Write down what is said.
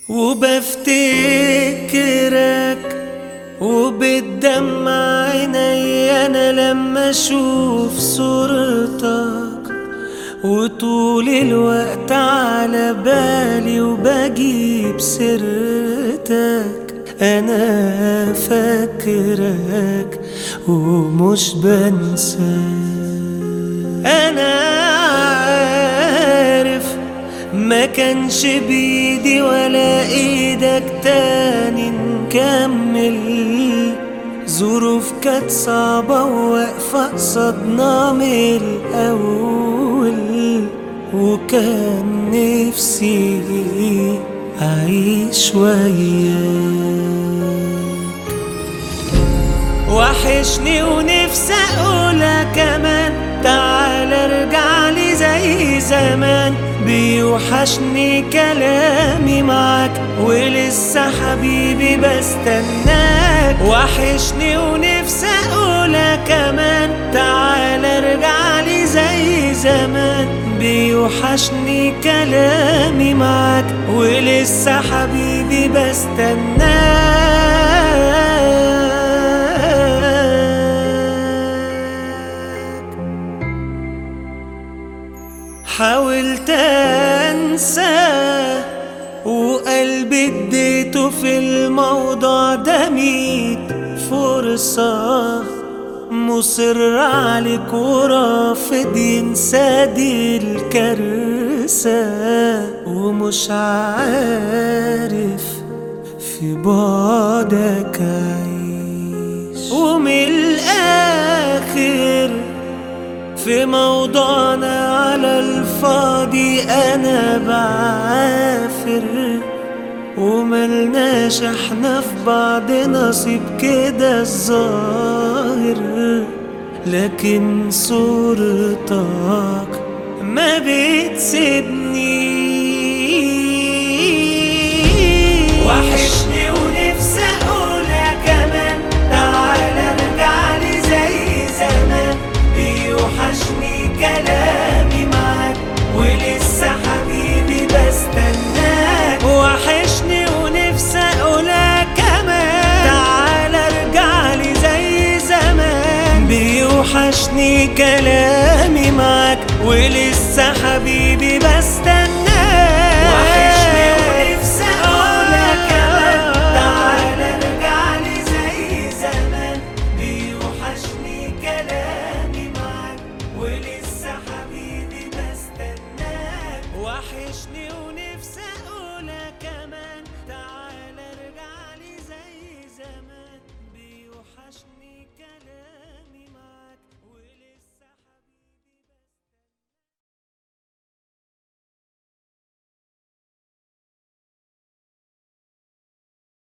وبفتكرك وبتدمع عيني انا لما اشوف صورتك، وطول الوقت على بالي وبجيب سيرتك. انا فاكرك ومش بنساك. انا عارف ما كانش بيدي ولا ايدك تاني نكمل، ظروف كانت صعبة وواقفة قصادنا من الأول، وكان نفسي أعيش وياك. وحشني ونفسي أقولها كمان، تعال ارجعلي زي زمان. بيوحشني كلامي معاك ولسه حبيبي بستناك. وحشني ونفسي أقولها كمان، تعال ارجعلي زي زمان. بيوحشني كلامي معاك ولسه حبيبي بستناك. حاولت انسى وقلبي اديته في الموضوع ده 100 فرصة، مصر عليك ورافض ينسى دي الكارثة. ومش عارف في بعدك عيش. ومن الآخر في موضوعنا على الفاضي انا بعافر، وملناش احنا في بعض نصيب كده الظاهر. لكن صورتك ما بتسيبني. وحشني ونفسي اقولها كمان، تعال ارجعلي زي زمان. بيوحشني كلامي معاك ولسه حبيبي بستناك. وحشني ونفسي اقولها كمان، تعال ارجعلي زي زمان. بيوحشني كلامي معاك ولسه حبيبي بستناك. وحشني ونفسي اقولها كمان، تعال ارجعلي زي زمان. بيوحشني كلامي ولسه حبيبي بستناك. وحشني